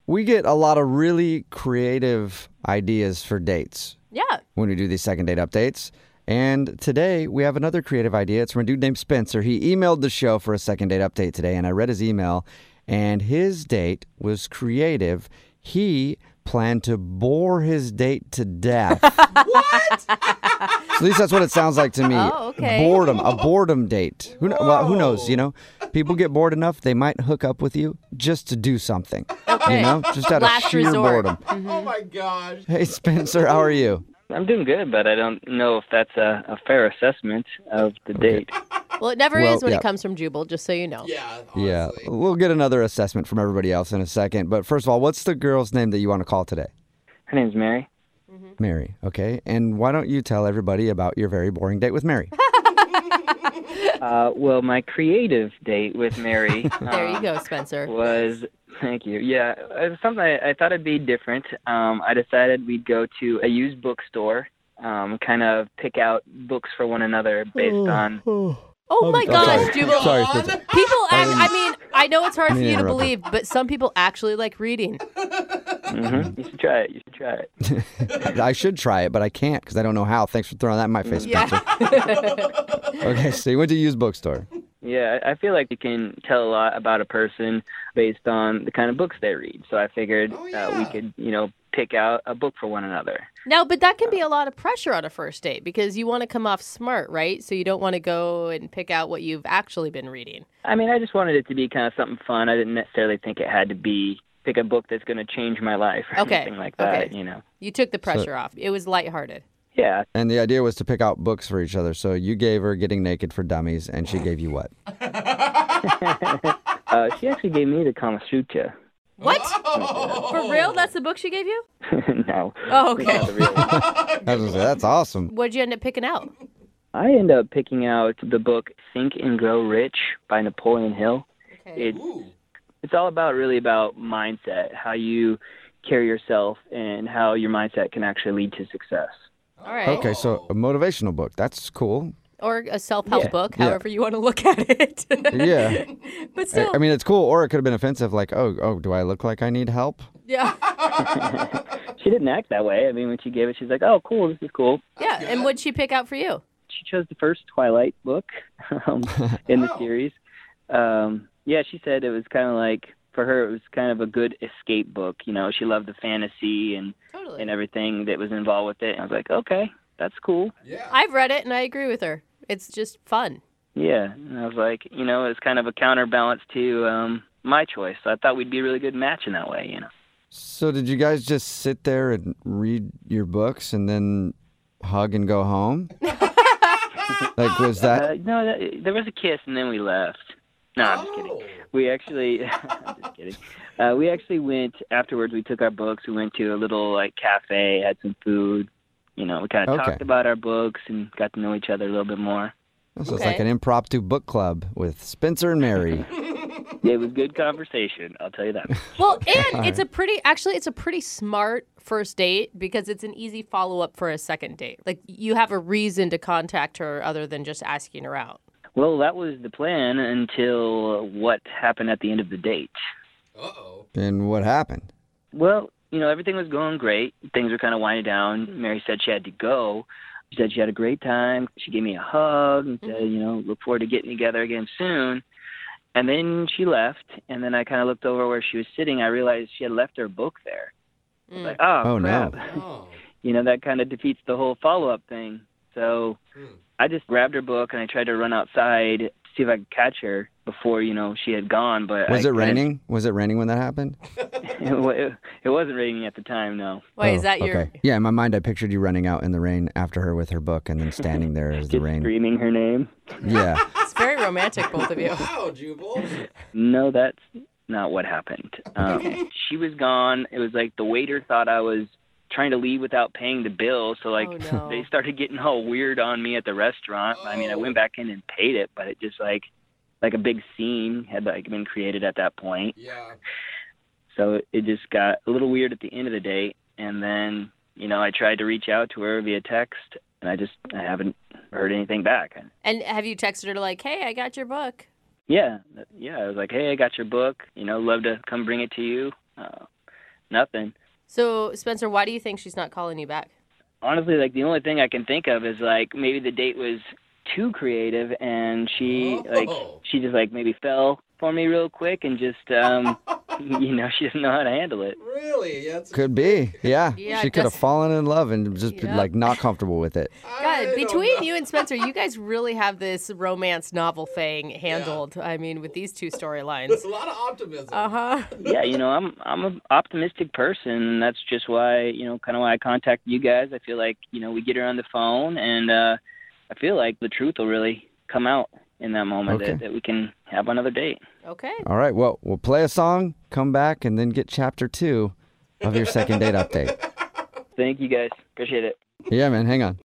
We get a lot of really creative ideas for dates. Yeah. When we do these second date updates. And today we have another creative idea. It's from a dude named Spencer. He emailed the show for a second date update today, and I read his email, and his date was creative. He planned to bore his date to death. What? At least that's what it sounds like to me. Oh, okay. Boredom, a boredom date. Who knows, People get bored enough, they might hook up with you just to do something. Okay. Just out of Last sheer resort. boredom. Oh, my gosh. Hey, Spencer, how are you? I'm doing good, but I don't know if that's a fair assessment of the date. Well, it never Well, is when yeah. it comes from Jubal, just so you know. Yeah, honestly. Yeah, we'll get another assessment from everybody else in a second. But first of all, what's the girl's name that you want to call today? Her name's Mary. Mary, okay. And why don't you tell everybody about your very boring date with Mary? Well, my creative date with Mary There you go, Spencer. was, thank you, yeah, it was something I thought it'd be different. I decided we'd go to a used bookstore, kind of pick out books for one another based on... Oh my gosh, sorry. Jubal. Sorry, Spencer. People, I know it's hard for you to interrupt believe, but some people actually like reading. You should try it. I should try it, but I can't because I don't know how. Thanks for throwing that in my face, Spencer. Okay, so you went to a used bookstore. Yeah, I feel like you can tell a lot about a person based on the kind of books they read. So I figured we could, pick out a book for one another. No, but that can be a lot of pressure on a first date because you want to come off smart, right? So you don't want to go and pick out what you've actually been reading. I mean, I just wanted it to be kind of something fun. I didn't necessarily think it had to be pick a book that's going to change my life or Okay. anything like that, Okay. You took the pressure off. It was lighthearted. Yeah. And the idea was to pick out books for each other. So you gave her Getting Naked for Dummies, and she gave you what? She actually gave me the Kama Sutra. What? For real? That's the book she gave you? No. Oh, okay. Not the real one. I was gonna say, that's awesome. What'd you end up picking out? I ended up picking out the book Think and Grow Rich by Napoleon Hill. Okay. It's all really about mindset, how you carry yourself and how your mindset can actually lead to success. All right. Okay, so a motivational book. That's cool. Or a self-help Yeah. book, Yeah. however you want to look at it. Yeah. But still, I mean, it's cool, or it could have been offensive, like, oh, do I look like I need help? yeah. She didn't act that way. I mean, when she gave it, she's like, oh, cool, this is cool. Yeah, and what'd she pick out for you? She chose the first Twilight book in the series. Yeah, she said it was kind of like, for her, it was kind of a good escape book. She loved the fantasy and Totally. everything that was involved with it. And I was like, okay, that's cool. Yeah. I've read it, and I agree with her. It's just fun. Yeah, and I was like, it's kind of a counterbalance to my choice. So I thought we'd be a really good match in that way, So did you guys just sit there and read your books and then hug and go home? Like, was that... No, there was a kiss, and then we left. No, I'm just kidding. We actually, I'm just kidding. We actually went, afterwards, we took our books, we went to a little, cafe, had some food. We kind of Okay. talked about our books and got to know each other a little bit more. So it's like an impromptu book club with Spencer and Mary. It was good conversation, I'll tell you that. Well, and it's a pretty smart first date because it's an easy follow-up for a second date. Like, you have a reason to contact her other than just asking her out. Well, that was the plan until what happened at the end of the date. Uh-oh. And what happened? Well, everything was going great. Things were kind of winding down. Mary said she had to go. She said she had a great time. She gave me a hug and said, look forward to getting together again soon. And then she left, and then I kind of looked over where she was sitting. I realized she had left her book there. I was like, Oh, crap. Oh. That kind of defeats the whole follow-up thing. So I just grabbed her book, and I tried to run outside to see if I could catch her before, she had gone. But Was it raining? Was it raining when that happened? It wasn't raining at the time, no. Wait, is that your... Okay. Yeah, in my mind, I pictured you running out in the rain after her with her book and then standing there as the Just rain. screaming her name. Yeah. It's very romantic, both of you. Wow, Jubal. No, that's not what happened. She was gone. It was like the waiter thought I was trying to leave without paying the bill. So, Oh, no. they started getting all weird on me at the restaurant. I mean, I went back in and paid it, but it just like a big scene had been created at that point. Yeah. So it just got a little weird at the end of the date. And then, I tried to reach out to her via text, and I haven't heard anything back. And have you texted her like, hey, I got your book? Yeah. I was like, hey, I got your book. Love to come bring it to you. nothing. So, Spencer, why do you think she's not calling you back? Honestly, like the only thing I can think of is like maybe the date was too creative and she just like maybe fell for me real quick and just she doesn't know how to handle it. Really? Yeah, that's Could be. Yeah. Yeah, She could have fallen in love and just been, Yep. like not comfortable with it. God, between you and Spencer, you guys really have this romance novel thing handled. I mean, with these two storylines. There's a lot of optimism. Uh-huh. Yeah, I'm an optimistic person, and that's just why, kind of why I contacted you guys. I feel like, we get her on the phone, and I feel like the truth will really come out in that moment Okay. that we can have another date. Okay. All right. Well, we'll play a song, come back, and then get chapter 2 of your second date update. Thank you guys. Appreciate it. Yeah, man. Hang on.